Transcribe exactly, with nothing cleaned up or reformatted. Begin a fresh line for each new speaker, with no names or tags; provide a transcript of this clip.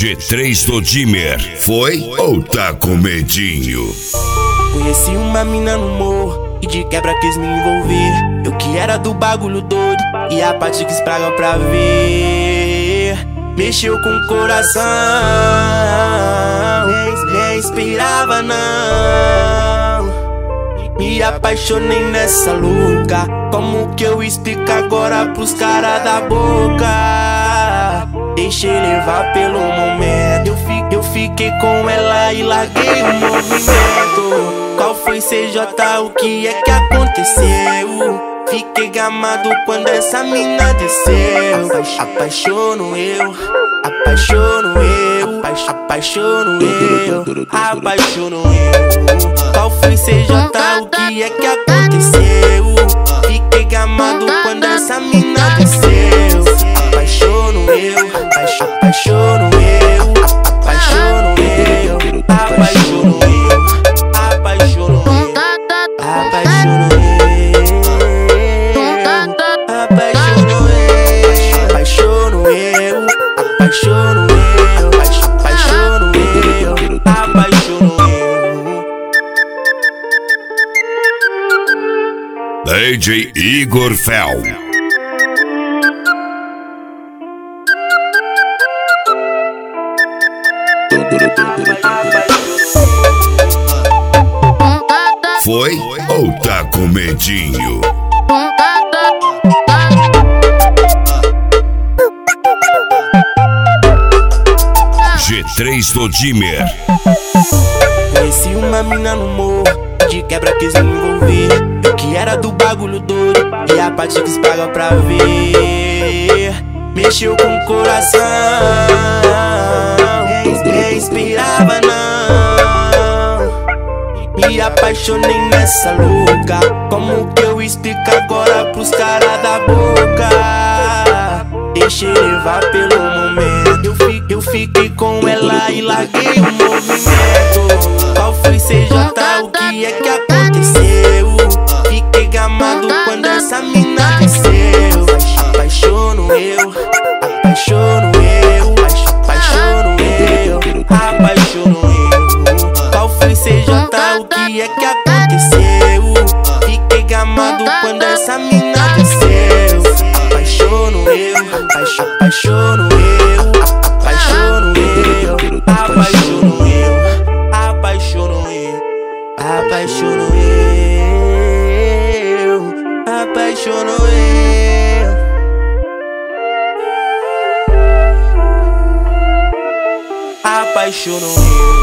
G três do Dimmer, foi ou tá com medinho?
Conheci uma mina no morro e de quebra quis me envolver. Eu que era do bagulho doido e a parte quis praga pra ver. Mexeu com o coração, nem esperava não. Me apaixonei nessa louca. Como que eu explico agora pros caras da boca? Deixei levar pelo momento. Eu, fi, eu fiquei com ela e larguei o movimento. Qual foi C J? O que é que aconteceu? Fiquei gamado quando essa mina desceu. Apaixono eu, apaixono eu, apaixono eu, apaixono eu. Qual foi C J? O que é que aconteceu? Fiquei gamado quando essa mina desceu. Apaixono eu, apaixono eu, apaixono eu, apaixono eu, apaixono eu, apaixono eu, apaixono eu, apaixono eu, apaixono eu, apaixono eu, apaixono eu.
D J Igor Fel. Foi ou tá com medinho? G três do Dimmer.
Conheci uma mina no morro, de quebra quis me envolver. Eu que era do bagulho doido e a parte quis pagar pra ver. Mexeu com o coração, nem esperava não. Me apaixonei nessa louca. Como que eu explico agora pros caras da boca? Deixei levar pelo momento. Eu, fi, eu fiquei com ela e larguei o movimento. Qual foi C J? O que é que aconteceu? Fiquei gamado quando essa mina desceu. Apaixono eu, apaixono eu, apaixono eu, apaixono eu. Qual foi C J? O que é que aconteceu? Fiquei gamado quando essa mina desceu. Apaixono eu, apaixono eu, apaixono eu, apaixono eu, apaixono eu, apaixono eu, apaixono eu, apaixono eu.